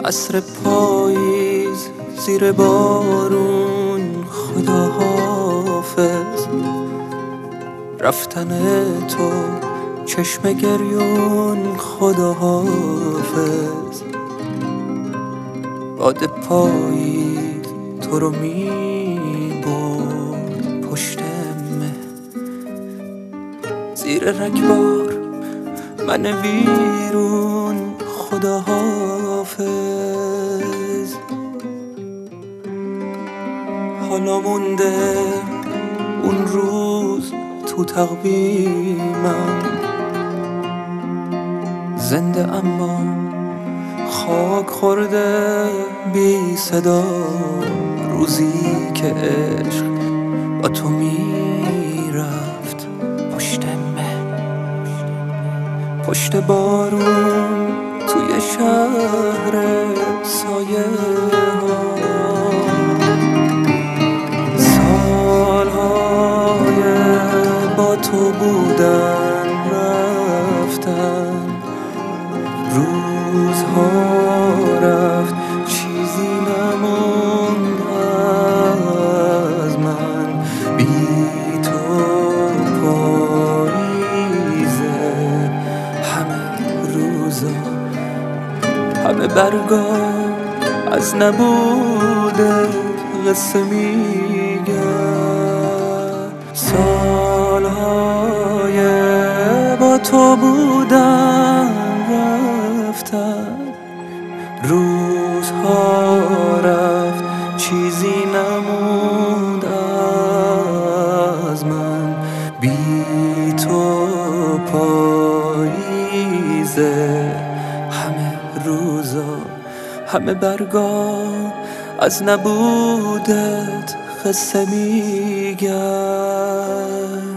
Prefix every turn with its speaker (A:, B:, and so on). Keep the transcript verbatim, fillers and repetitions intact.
A: عصر پاییز زیر بارون، خدا حافظ. رفتن تو چشم گریون، خدا حافظ. باد پاییز تو رو می برد پشت مه، زیر رگبار من ویرون، خدا حافظ. حالا مونده اون روز تو تقویمم، زنده اما خاک خورده بی صدا. روزی که عشق با تو میرفت پشت مه، پشت بارون توی شهر سایه ها. سالهای با تو بودن رفتن، روزها رفت چیزی نموند از من. بی تو پاییزه، همه روزا همه برگا از نبوده قصه میگن. سالهای با تو بودن رفتن، روزها رفت چیزی نموند از من. بی تو پاییزه، همه روزا همه برگا از نبودت قصه میگن.